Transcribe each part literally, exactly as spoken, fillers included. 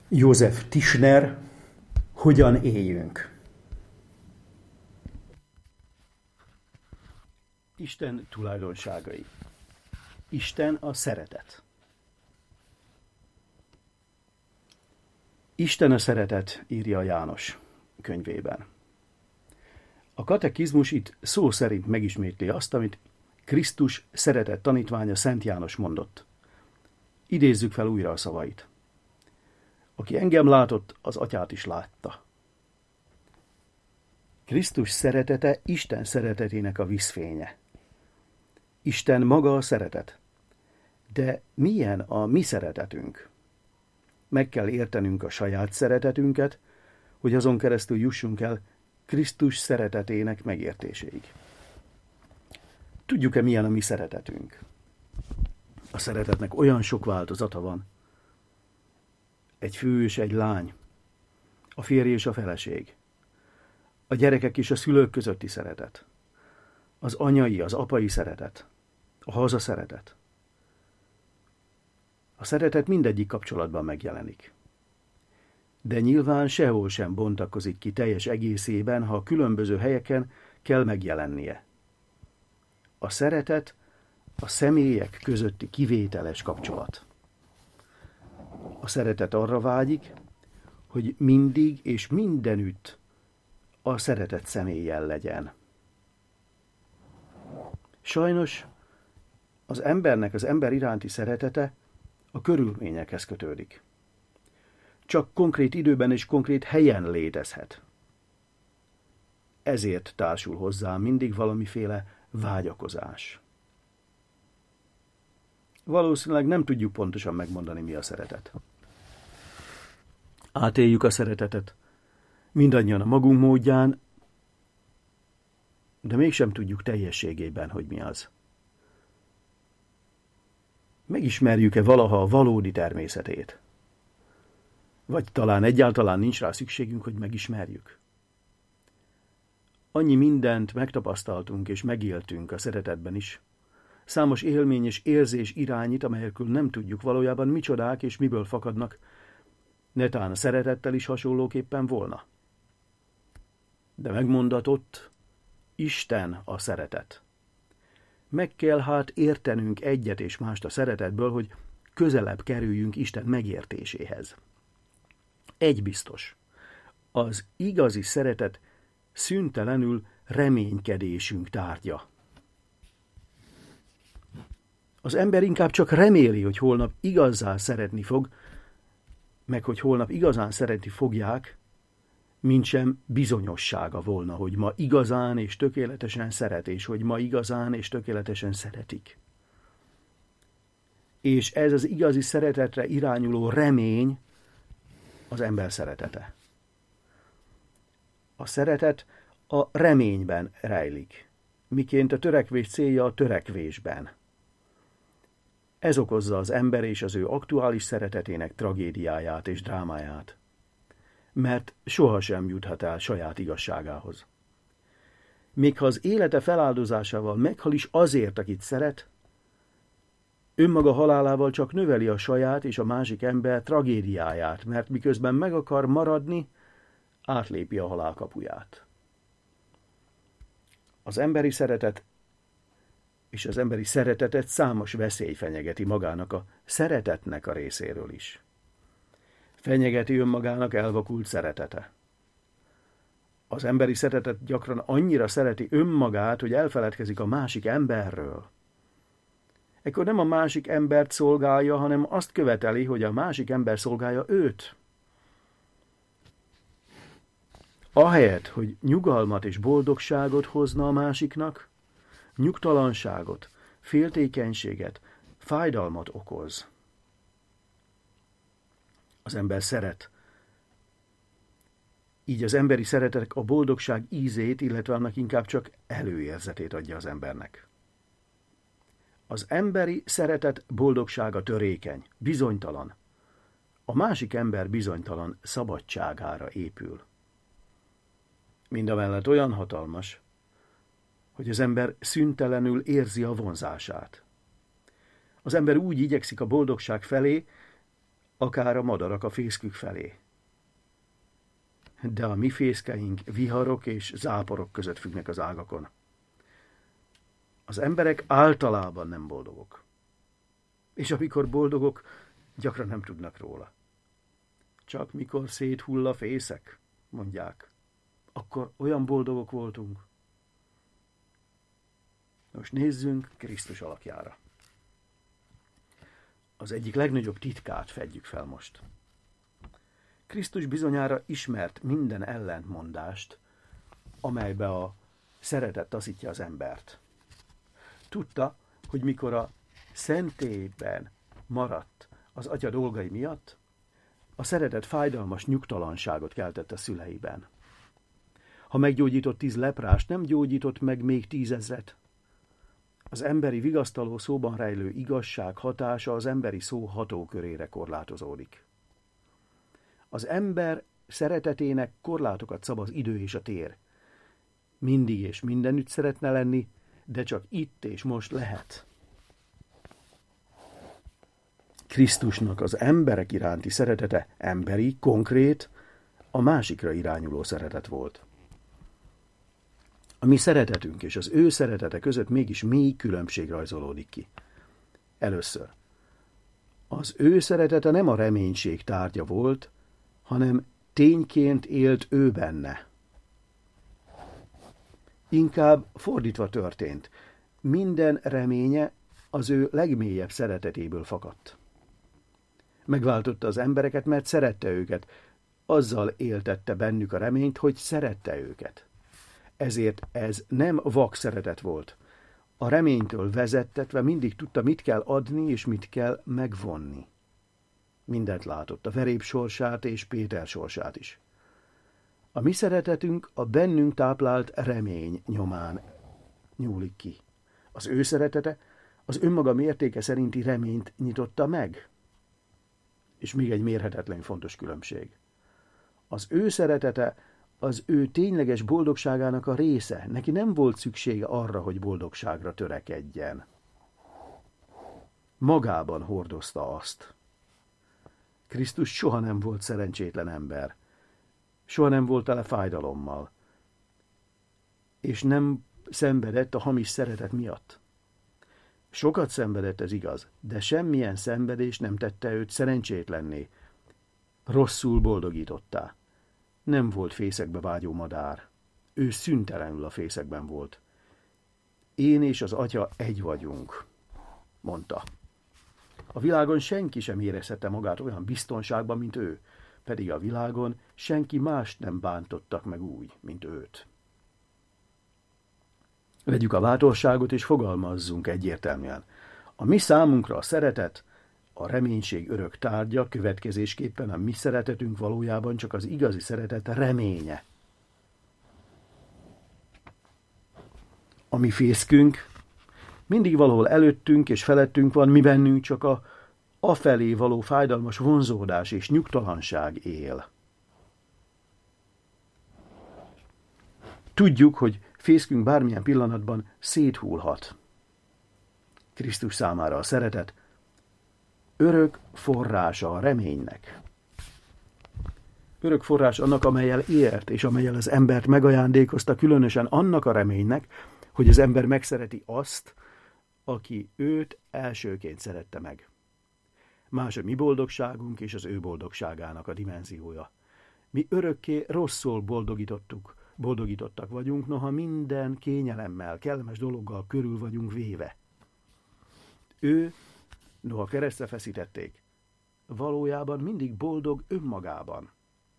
József Tischner, Hogyan éljünk? Isten tulajdonságai. Isten a szeretet. Isten a szeretet, írja János könyvében. A katekizmus itt szó szerint megismétli azt, amit Krisztus szeretett tanítványa Szent János mondott. Idézzük fel újra a szavait. Aki engem látott, az atyát is látta. Krisztus szeretete Isten szeretetének a vízfénye. Isten maga a szeretet. De milyen a mi szeretetünk? Meg kell értenünk a saját szeretetünket, hogy azon keresztül jussunk el Krisztus szeretetének megértéséig. Tudjuk-e, milyen a mi szeretetünk? A szeretetnek olyan sok változata van. Egy fő és egy lány, a férj és a feleség, a gyerekek és a szülők közötti szeretet, az anyai, az apai szeretet, a haza szeretet. A szeretet mindegyik kapcsolatban megjelenik. De nyilván sehol sem bontakozik ki teljes egészében, ha a különböző helyeken kell megjelennie. A szeretet a személyek közötti kivételes kapcsolat. A szeretet arra vágyik, hogy mindig és mindenütt a szeretett személlyel legyen. Sajnos az embernek az ember iránti szeretete a körülményekhez kötődik. Csak konkrét időben és konkrét helyen létezhet. Ezért társul hozzá mindig valamiféle vágyakozás. Valószínűleg nem tudjuk pontosan megmondani, mi a szeretet. Átéljük a szeretetet, mindannyian a magunk módján, de mégsem tudjuk teljességében, hogy mi az. Megismerjük-e valaha a valódi természetét? Vagy talán egyáltalán nincs rá szükségünk, hogy megismerjük? Annyi mindent megtapasztaltunk és megéltünk a szeretetben is. Számos élmény és érzés irányít, amelyekről nem tudjuk valójában micsodák és miből fakadnak, netán a szeretettel is hasonlóképpen volna. De megmondatott, Isten a szeretet. Meg kell hát értenünk egyet és mást a szeretetből, hogy közelebb kerüljünk Isten megértéséhez. Egy biztos, az igazi szeretet szüntelenül reménykedésünk tárgya. Az ember inkább csak reméli, hogy holnap igazán szeretni fog, meg hogy holnap igazán szeretni fogják, mintsem bizonyossága volna, hogy ma igazán és tökéletesen szeret, és hogy ma igazán és tökéletesen szeretik. És ez az igazi szeretetre irányuló remény az ember szeretete. A szeretet a reményben rejlik, miként a törekvés célja a törekvésben. Ez okozza az ember és az ő aktuális szeretetének tragédiáját és drámáját, mert sohasem juthat el saját igazságához. Még ha az élete feláldozásával meghal is azért, akit szeret, önmaga halálával csak növeli a saját és a másik ember tragédiáját, mert miközben meg akar maradni, átlépi a halál kapuját. Az emberi szeretet és az emberi szeretetet számos veszély fenyegeti magának a szeretetnek a részéről is. Fenyegeti önmagának elvakult szeretete. Az emberi szeretet gyakran annyira szereti önmagát, hogy elfeledkezik a másik emberről. Ekkor nem a másik embert szolgálja, hanem azt követeli, hogy a másik ember szolgálja őt. Ahelyett, hogy nyugalmat és boldogságot hozna a másiknak, nyugtalanságot, féltékenységet, fájdalmat okoz. Az ember szeret. Így az emberi szeretet a boldogság ízét, illetve annak inkább csak előérzetét adja az embernek. Az emberi szeretet boldogsága törékeny, bizonytalan. A másik ember bizonytalan szabadságára épül. Mindamellett olyan hatalmas, hogy az ember szüntelenül érzi a vonzását. Az ember úgy igyekszik a boldogság felé, akár a madarak a fészkük felé. De a mi fészkeink viharok és záporok között függnek az ágakon. Az emberek általában nem boldogok. És amikor boldogok, gyakran nem tudnak róla. Csak mikor széthull a fészek, mondják, akkor olyan boldogok voltunk. Most nézzünk Krisztus alakjára. Az egyik legnagyobb titkát fedjük fel most. Krisztus bizonyára ismert minden ellentmondást, amelybe a szeretet taszítja az embert. Tudta, hogy mikor a szentélyben maradt az atya dolgai miatt, a szeretet fájdalmas nyugtalanságot keltett a szüleiben. Ha meggyógyított tíz leprást, nem gyógyított meg még tízezret. Az emberi vigasztaló szóban rejlő igazság hatása az emberi szó hatókörére korlátozódik. Az ember szeretetének korlátokat szab az idő és a tér. Mindig és mindenütt szeretne lenni, de csak itt és most lehet. Krisztusnak az emberek iránti szeretete emberi, konkrét, a másikra irányuló szeretet volt. A mi szeretetünk és az ő szeretete között mégis mély különbség rajzolódik ki. Először. Az ő szeretete nem a reménység tárgya volt, hanem tényként élt ő benne. Inkább fordítva történt. Minden reménye az ő legmélyebb szeretetéből fakadt. Megváltotta az embereket, mert szerette őket. Azzal éltette bennük a reményt, hogy szerette őket. Ezért ez nem vak szeretet volt. A reménytől vezettetve mindig tudta, mit kell adni és mit kell megvonni. Mindent látott, a verép sorsát és Péter sorsát is. A mi szeretetünk a bennünk táplált remény nyomán nyúlik ki. Az ő szeretete az önmaga mértéke szerinti reményt nyitotta meg. És még egy mérhetetlen fontos különbség. Az ő szeretete az ő tényleges boldogságának a része. Neki nem volt szüksége arra, hogy boldogságra törekedjen. Magában hordozta azt. Krisztus soha nem volt szerencsétlen ember. Soha nem volt tele fájdalommal. És nem szenvedett a hamis szeretet miatt. Sokat szenvedett, ez igaz, de semmilyen szenvedés nem tette őt szerencsétlenné. Rosszul boldogítottá. Nem volt fészekbe vágyó madár. Ő szüntelenül a fészekben volt. Én és az atya egy vagyunk, mondta. A világon senki sem érezhette magát olyan biztonságban, mint ő, pedig a világon senki mást nem bántottak meg úgy, mint őt. Vegyük a bátorságot és fogalmazzunk egyértelműen. A mi számunkra a szeretet, a reménység örök tárgya, következésképpen a mi szeretetünk valójában csak az igazi szeretet reménye. A mi fészkünk mindig valahol előttünk és felettünk van, mi bennünk csak a afelé való fájdalmas vonzódás és nyugtalanság él. Tudjuk, hogy fészkünk bármilyen pillanatban széthullhat. Krisztus számára a szeretet örök forrása a reménynek. Örök forrás annak, amellyel élt, és amellyel az embert megajándékozta, különösen annak a reménynek, hogy az ember megszereti azt, aki őt elsőként szerette meg. Más a mi boldogságunk és az ő boldogságának a dimenziója. Mi örökké rosszul boldogítottuk, boldogítottak vagyunk, noha minden kényelemmel, kellemes dologgal körül vagyunk véve. Ő, noha keresztre feszítették, valójában mindig boldog önmagában.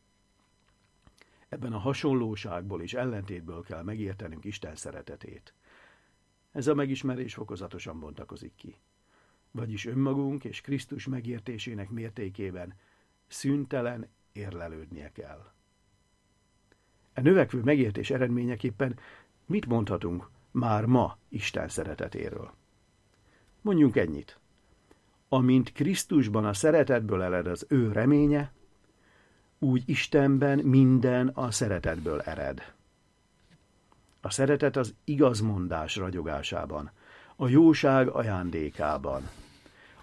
Ebben a hasonlóságból és ellentétből kell megértenünk Isten szeretetét. Ez a megismerés fokozatosan bontakozik ki. Vagyis önmagunk és Krisztus megértésének mértékében szüntelen érlelődnie kell. E növekvő megértés eredményeképpen mit mondhatunk már ma Isten szeretetéről? Mondjunk ennyit. Amint Krisztusban a szeretetből ered az ő reménye, úgy Istenben minden a szeretetből ered. A szeretet az igazmondás ragyogásában, a jóság ajándékában,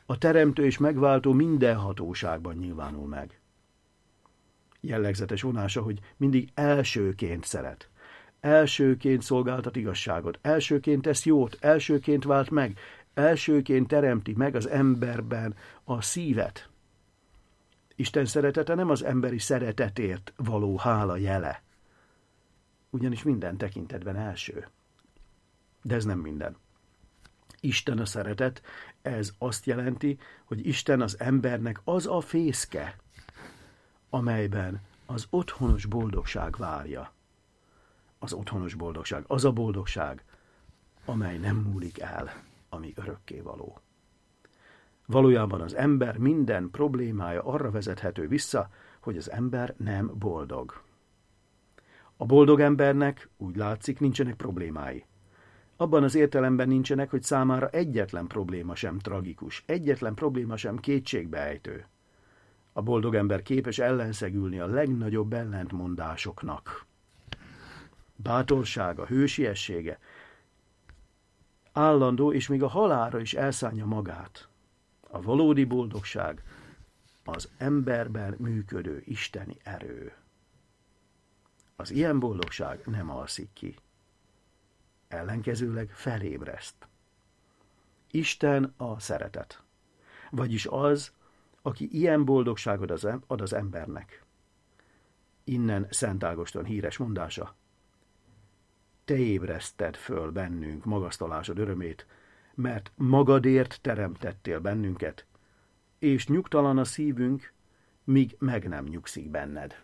a teremtő és megváltó minden hatóságban nyilvánul meg. Jellegzetes vonása, hogy mindig elsőként szeret. Elsőként szolgáltat igazságot, elsőként tesz jót, elsőként vált meg, elsőként teremti meg az emberben a szívet. Isten szeretete nem az emberi szeretetért való hála jele, ugyanis minden tekintetben első. De ez nem minden. Isten a szeretet, ez azt jelenti, hogy Isten az embernek az a fészke, amelyben az otthonos boldogság várja. Az otthonos boldogság, az a boldogság, amely nem múlik el, ami örökkévaló. Valójában az ember minden problémája arra vezethető vissza, hogy az ember nem boldog. A boldog embernek, úgy látszik, nincsenek problémái. Abban az értelemben nincsenek, hogy számára egyetlen probléma sem tragikus, egyetlen probléma sem kétségbeejtő. A boldog ember képes ellenszegülni a legnagyobb ellentmondásoknak. Bátorsága, hősiessége, állandó és még a halálra is elszánja magát. A valódi boldogság az emberben működő isteni erő. Az ilyen boldogság nem alszik ki. Ellenkezőleg felébreszt. Isten a szeretet, vagyis az, aki ilyen boldogságot ad az embernek. Innen Szent Ágoston híres mondása: te ébreszted föl bennünk magasztalásod örömét, mert magadért teremtettél bennünket, és nyugtalan a szívünk, míg meg nem nyugszik benned.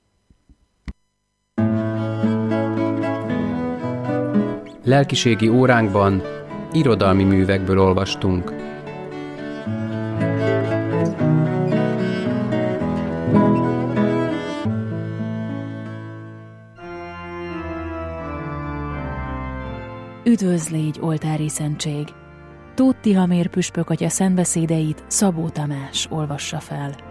Lelkiségi óránkban irodalmi művekből olvastunk. Üdvözl légy, oltári szentség! Tóth Tihamér püspök atya szentbeszédeit Szabó Tamás olvassa fel.